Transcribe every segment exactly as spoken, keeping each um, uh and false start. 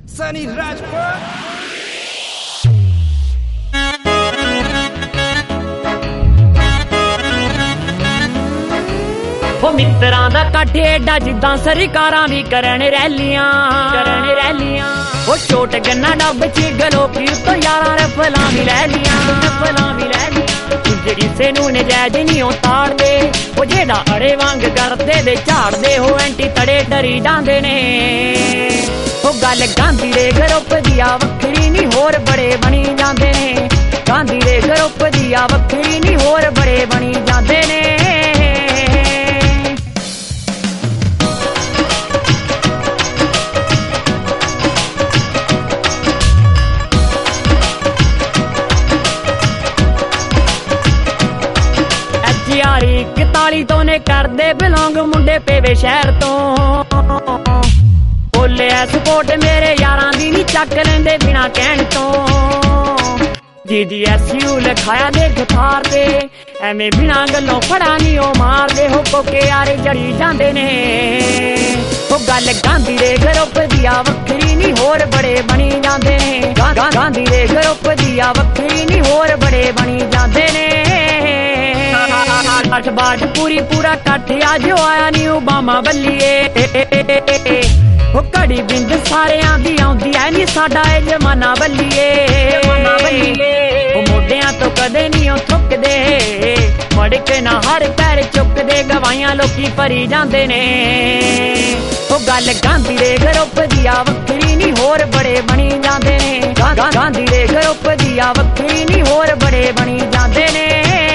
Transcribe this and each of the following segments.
Sunny Rajput. ਉਹ ਮਿੱਤਰਾਂ ਦਾ ਇਕੱਠ ਏਡਾ ਜਿੱਦਾਂ ਸਰਕਾਰਾਂ ਵੀ ਕਰਨ ਰੈਲੀਆਂ ਕਰਨ ਰੈਲੀਆਂ ਉਹ ਛੋਟ ਗੰਨਾ ਡੱਬ ਚ ਗਲੋਕੀ ਉੱਤੋਂ ਯਾਰਾਂ ਰਫਲਾਂ ਵੀ ਲੈ ਲੀਆਂ ਰਫਲਾਂ ਵੀ ਲੈ ਲੀਆਂ ਦੂਜੇ ਕਿਸੇ ਨੂੰ ਨਜਾਇਜ਼ ਨਹੀਂ ਉਹ ਤਾੜਦੇ ਉਹ ਜਿਹੜਾ ਅੜੇ ਵਾਂਗ ਕਰਦੇ ਦੇ ਝਾੜਦੇ ਉਹ ਐਂਟੀ ਤੜੇ ਡਰੀ ਜਾਂਦੇ ਨੇ ਉਹ ਗੱਲ ਗਾਂਧੀ ਦੇ ਗਰੁੱਪ ਦੀ ਆ ਵੱਖਰੀ ਨਹੀਂ ਹੋਰ ਬੜੇ ਬਣੀ ਜਾਂਦੇ ਨੇ ਗਾਂਧੀ ਦੇ ਗਰੁੱਪ ਦੀ ਆ ਵੱਖਰੀ ਨਹੀਂ ਹੋਰ ਬੜੇ ਬਣੀ ਜਾਂਦੇ ਨੇ ਇਕਤਾਲੀ ਤੋਂ ਨੇ ਕਰਦੇ ਬਿਲੋਂਗ ਮੁੰਡੇ ਪੇਵੇ ਸ਼ਹਿਰ ਤੋਂ ਬੋਲੇ ਐ ਸਪੋਰਟ ਮੇਰੇ ਯਾਰਾਂ ਦੀ ਨੀ ਚੱਕ ਲੈਂਦੇ ਬਿਨਾ ਕਹਿਣ ਤੋਂ ਜੀ ਜੀ ਐਸ ਯੂ ਲਿਖਾਇਆ ਦੇਖ ਥਾਰ ਤੇ ਐਵੇਂ ਬਿਨਾ ਗੱਲੋਂ ਫੜਾ ਨੀ ਉਹ ਮਾਰਦੇ ਹੋ ਕੋਕੇ ਯਾਰੇ ਜੜੀ ਜਾਂਦੇ ਨੇ ਉਹ ਗੱਲ ਗਾਂਧੀ ਦੇ ਗਰੁੱਪ ਦੀ ਆ ਵੱਖਰੀ ਨੀ ਹੋਰ ਬੜੇ ਬਣੀ ਜਾਂਦੇ ਨੇ ਗਾਂਧੀ ਦੇ ਗਰੁੱਪ ਦੀ ਆ ਵੱਖਰੀ ਨੀ ਹੋਰ ਬੜੇ ਬਣੀ ਜਾਂਦੇ ਨੇ ਅੱਠ ਬਾਟ ਪੂਰੀ ਪੂਰਾ ਕੱਠ ਅੱਜ ਆਇਆ ਨੀ ਓਬਾਮਾ ਬੱਲੀਏ ਉਹ ਘੜੀ ਬਿੰਦ ਸਾਰਿਆਂ ਦੀ ਆਉਂਦੀ ਐ ਨੀ ਸਾਡਾ ਇਹ ਜਮਾਨਾ ਬੱਲੀਏ ਉਹ ਮੋਢਿਆਂ ਤੋਂ ਕਦੇ ਨੀ ਉਹ ਥੁੱਕਦੇ ਮੜ ਕੇ ਨਾ ਹਰ ਪੈਰ ਚੁੱਕਦੇ ਗਵਾਈਆਂ ਲੋਕੀ ਭਰੀ ਜਾਂਦੇ ਨੇ ਉਹ ਗੱਲ ਗਾਂਧੀ ਦੇ ਗਰੁੱਪ ਦੀ ਆ ਵੱਖਰੀ ਨੀ ਹੋਰ ਬੜੇ ਬਣੀ ਜਾਂਦੇ ਨੇ ਗਾਂਧੀ ਦੇ ਗਰੁੱਪ ਦੀ ਆ ਵੱਖਰੀ ਨੀ ਹੋਰ ਬੜੇ ਬਣੀ ਜਾਂਦੇ ਨੇ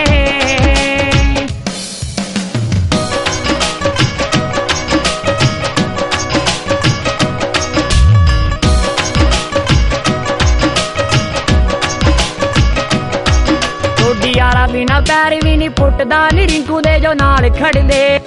ਯਾਰਾ ਬਿਨਾ ਪੈਰ ਵੀ ਨੀ ਪੁੱਟਦਾ ਨੀ ਰਿੰਕੂ ਦੇ ਜੋ ਨਾਲ ਖੜਦੇ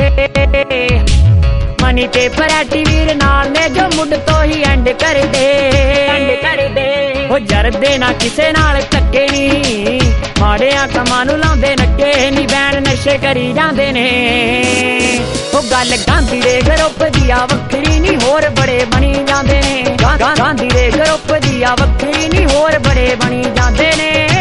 ਮਨੀ ਤੇ ਪਰੈਟੀ ਵੀਰ ਨਾਲ ਨੇ ਜੋ ਮੁੱਢ ਤੋਂ ਹੀ ਐਂਡ ਕਰਦੇ ਐਂਡ ਕਰਦੇ ਉਹ ਜਰਦੇ ਨਾ ਕਿਸੇ ਨਾਲ ਧੱਕੇ ਨੀ ਮਾੜਿਆਂ ਕੰਮਾਂ ਨੂੰ ਲਾਉਂਦੇ ਨੱਕੇ ਨੀ ਬੈਣ ਨਸ਼ੇ ਕਰੀ ਜਾਂਦੇ ਨੇ ਉਹ ਗੱਲ ਗਾਂਧੀ ਦੇ ਗਰੁੱਪ ਦੀ ਆ ਵੱਖਰੀ ਨੀ ਹੋਰ ਬੜੇ ਬਣੀ ਜਾਂਦੇ ਨੇ ਗਾਂਧੀ ਦੇ ਗਰੁੱਪ ਦੀ ਆ ਵੱਖਰੀ ਨੀ ਹੋਰ ਬੜੇ ਬਣੀ ਜਾਂਦੇ ਨੇ